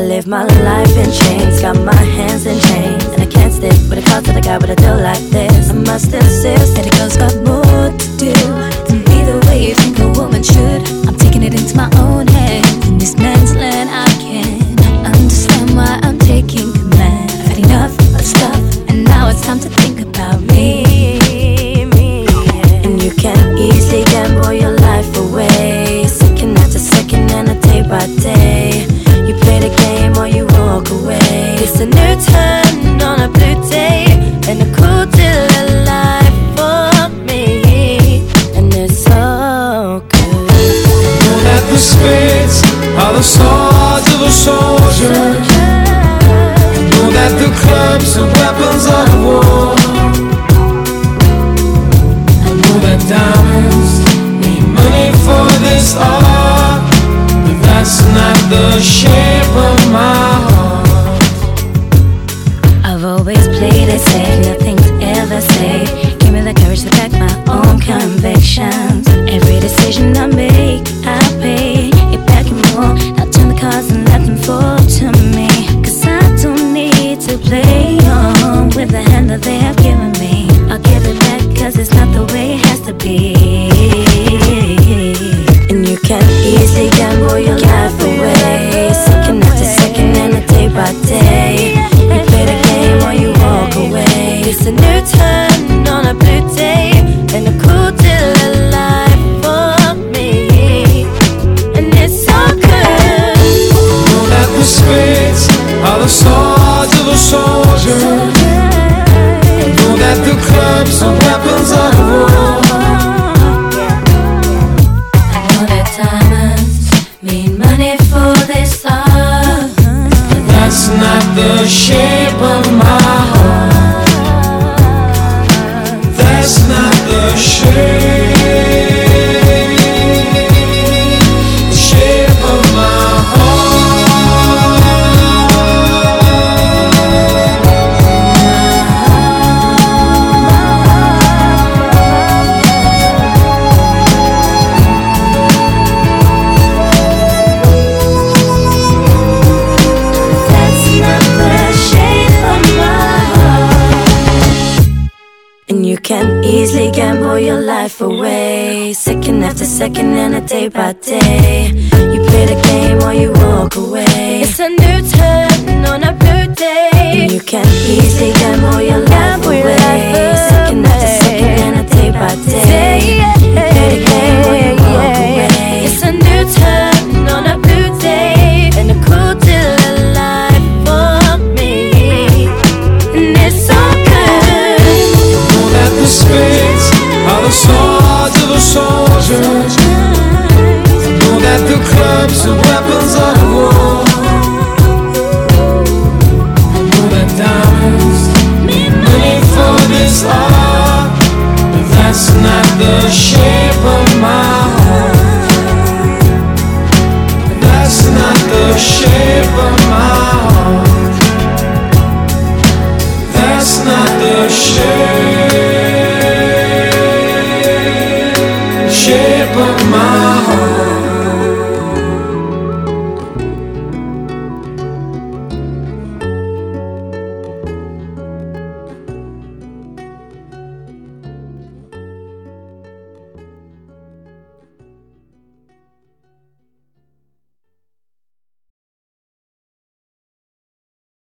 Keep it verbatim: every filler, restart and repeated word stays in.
live my life in chains, got my hands in chains, and I can't stick with a call to the guy, but I do like this. I must insist that a girl's got more to do than be the way you think a woman should. I'm taking it into my own hands. In this man's land, I can't understand why I'm taking command. I've had enough of stuff, and now it's time to think about me. me yeah. And you can't easily gamble your life away, second after second and a day by day. You play the game or you walk away. It's a new turn on a blue day, and a cool deal of life for me, and it's so good. Know that the spades are the swords of a soldier. Know that the clubs are weapons of war. I know that diamonds need money for this art, but that's not the shape of my heart. I've always played it safe, nothing's ever safe. Give me the courage to back my own convictions. Every decision I make, I pay it back and more. I'll turn the cards and let them fall to me, cause I don't need to play on with the hand that they have given me. I'll give it back cause it's not the way it has to be. And you can't easily gamble your life away, second after second and a day by day. You play the game or you walk away. It's a new turn on a blue day, and a cool deal of life for me, and it's so good. Know that the spades are the swords of a soldier. Know that the clubs are weapons of war. I know that diamonds mean money for this art, But that's not the shape of my heart. That's not the shape, the shape of my heart. that's not the shape of my heart. And you can't easily gamble your life away, second after second and a day by day. You play the game or you walk away. It's a new turn on a blue day, and you can't easily gamble your life away, second after second and a day by day. You play the game or you walk away. It's a new turn on a blue day, and a cool deal of life for me, and it's so good. Know that the spades are the swords of a soldier. Know that the clubs are weapons of war. I know that diamonds need money for this art, but that's not the shape